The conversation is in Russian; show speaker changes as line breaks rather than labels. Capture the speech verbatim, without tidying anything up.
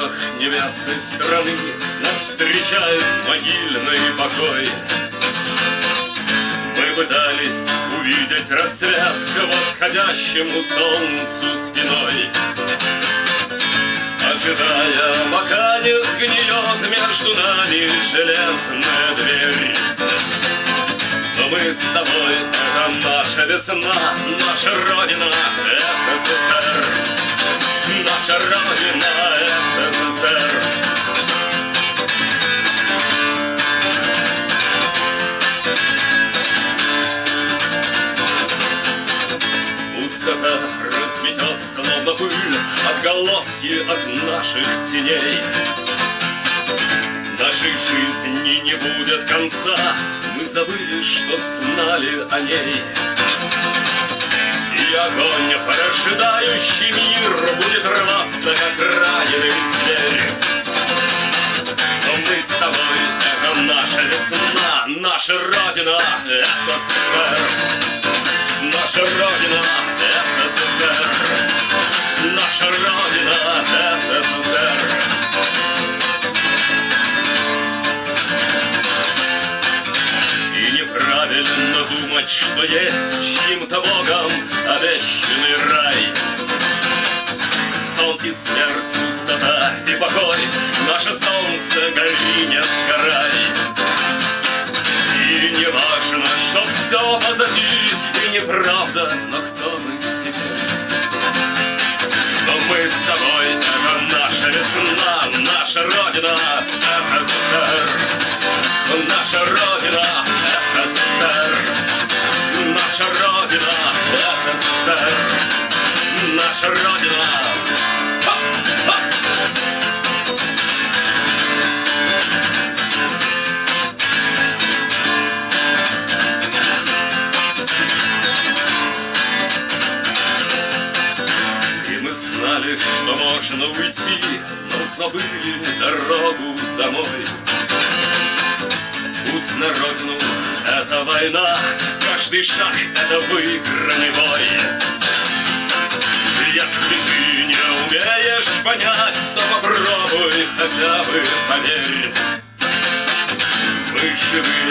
воротах небесной страны нас встречает могильный покой. Мы пытались увидеть рассвет к восходящему солнцу спиной, ожидая, пока не сгниет между нами железная дверь. Но мы с тобой — это наша весна, наша Родина СССР, наша Родина СССР. Пустота разметет, словно пыль, отголоски от наших теней. Нашей жизни не будет конца, мы забыли, что знали о ней. И огонь, порождающий мир, будет рваться, как раненый зверь. Но мы с тобой — это наша весна, наша Родина СССР, наша Родина СССР, наша Родина СССР. Неправильно думать, что есть чьим-то богом обещанный рай. Сон и смерть, пустота и покой, наше солнце, гори, не сгорай. И не важно, что все позади, и неправда, но кто мы теперь? Но мы с тобой — это наша весна, наша Родина СССР, наша Родина СССР, наша Родина СССР, наша Родина. Ха-ха! И мы знали, что можно уйти, но забыли дорогу домой. Пусть на родину — это война, каждый шаг — это выигранный бой. Если ты не умеешь понять, то попробуй хотя бы поверь. Мы живы